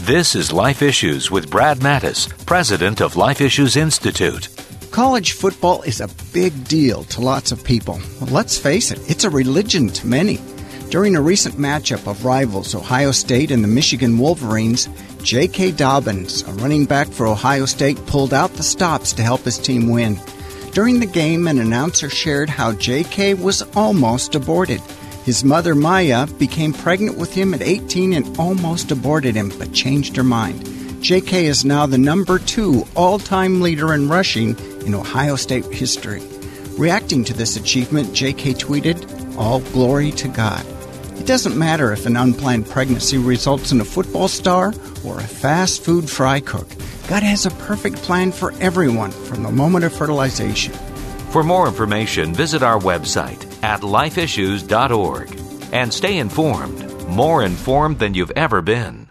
This is Life Issues with Brad Mattis, president of Life Issues Institute. College football is a big deal to lots of people. Well, let's face it, it's a religion to many. During a recent matchup of rivals Ohio State and the Michigan Wolverines, J.K. Dobbins, a running back for Ohio State, pulled out the stops to help his team win. During the game, an announcer shared how J.K. was almost aborted. His mother, Maya, became pregnant with him at 18 and almost aborted him, but changed her mind. J.K. is now the number 2 all-time leader in rushing in Ohio State history. Reacting to this achievement, J.K. tweeted, "All glory to God." It doesn't matter if an unplanned pregnancy results in a football star or a fast food fry cook. God has a perfect plan for everyone from the moment of fertilization. For more information, visit our website at lifeissues.org and stay informed, more informed than you've ever been.